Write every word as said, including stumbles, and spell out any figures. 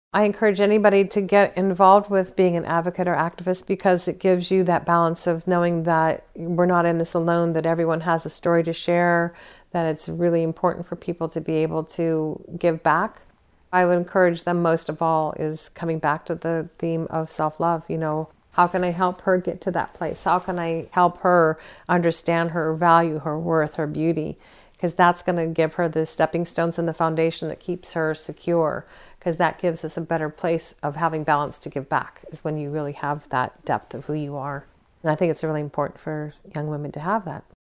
I encourage anybody to get involved with being an advocate or activist because it gives you that balance of knowing that we're not in this alone, that everyone has a story to share, that it's really important for people to be able to give back. I would encourage them most of all is coming back to the theme of self-love. You know, how can I help her get to that place? How can I help her understand her value, her worth, her beauty? Because that's going to give her the stepping stones and the foundation that keeps her secure. Because that gives us a better place of having balance to give back, is when you really have that depth of who you are. And I think it's really important for young women to have that.